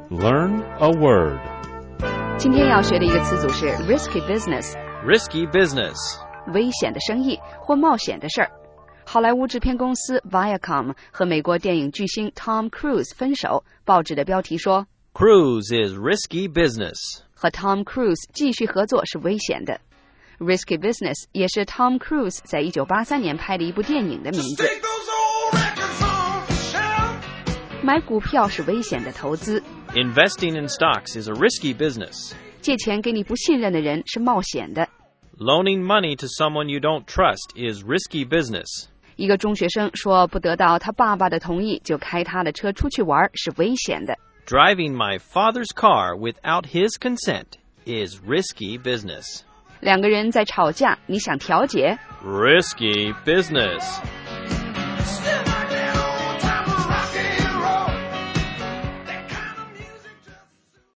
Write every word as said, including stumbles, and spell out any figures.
Learn a word. 今天要学的一个词组是 risky business. Risky business. 危险的生意或冒险的事儿。好莱坞制片公司 Viacom 和美国电影巨星 Tom Cruise 分手，报纸的标题说 Cruise is risky business. 和 Tom Cruise 继续合作是危险的。Risky business 也是 Tom Cruise 在一九八三年拍的一部电影的名字。买股票是危险的投资。 Investing in stocks is a risky business. 借钱给你不信任的人是冒险的。 Loaning money to someone you don't trust is risky business. 一个中学生说不得到他爸爸的同意就开他的车出去玩是危险的。 Driving my father's car without his consent is risky business. 两个人在吵架，你想调解？ Risky business.